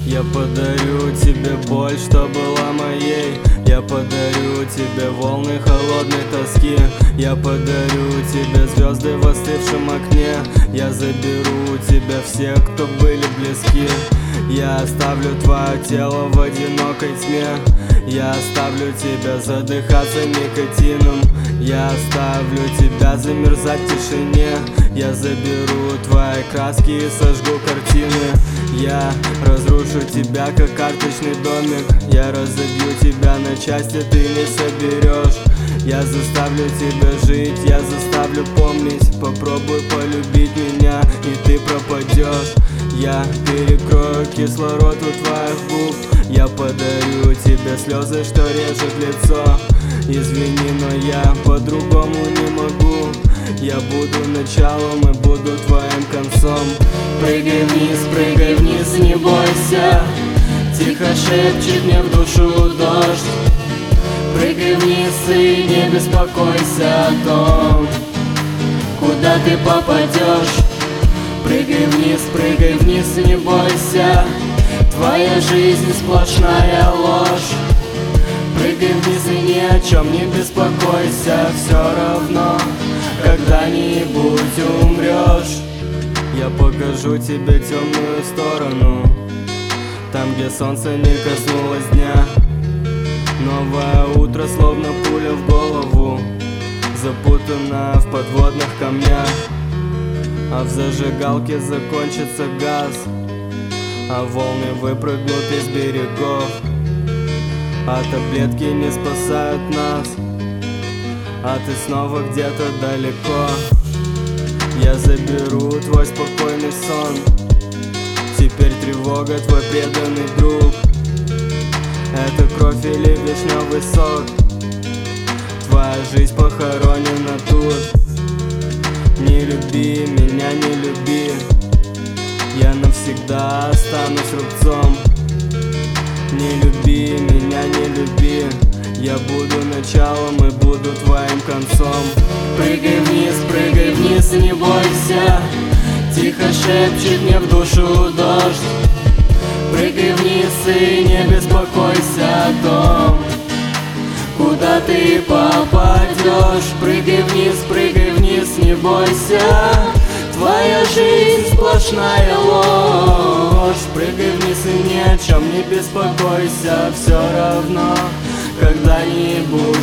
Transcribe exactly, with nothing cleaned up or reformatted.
Я подарю тебе боль, что была моей. Я подарю тебе волны холодной тоски. Я подарю тебе звезды в остывшем окне. Я заберу у тебя всех, кто были близки. Я оставлю твое тело в одинокой тьме. Я оставлю тебя задыхаться никотином. Я оставлю тебя замерзать в тишине. Я заберу твои краски и сожгу картины. Я разрушу тебя, как карточный домик. Я разобью тебя на части, ты не соберешь. Я заставлю тебя жить, я заставлю помнить. Попробуй полюбить меня, и ты пропадешь. Я перекрою кислород у твоих губ. Я подарю тебе слезы, что режет лицо. Извини, но я по-другому не могу. Я буду началом и буду твоим концом. Прыгай вниз, прыгай вниз, не бойся. Тихо шепчет мне в душу дождь. Прыгай вниз и не беспокойся о том, куда ты попадешь. Прыгай вниз, прыгай вниз, не бойся. Твоя жизнь сплошная ложь. Прыгай вниз и ни о чем не беспокойся. Все равно когда-нибудь умрешь. Я покажу тебе темную сторону, там, где солнце не коснулось дня. Новое утро, словно пуля в голову, запутана в подводных камнях. А в зажигалке закончится газ, а волны выпрыгнут из берегов. А таблетки не спасают нас, а ты снова где-то далеко. Я заберу твой спокойный сон. Теперь тревога твой преданный друг. Это кровь или вишневый сок. Твоя жизнь похоронена тут. Не люби меня, не люби. Я навсегда останусь рубцом. Не люби меня, не люби. Я буду началом и буду твоим концом. Прыгай вниз, прыгай вниз, не бойся. Тихо шепчет мне в душу дождь. Прыгай вниз и не беспокойся о том, куда ты попадешь. Прыгай вниз, прыгай вниз, не бойся. Твоя жизнь сплошная ложь. Прыгай вниз и ни о чем не беспокойся. Все равно когда-нибудь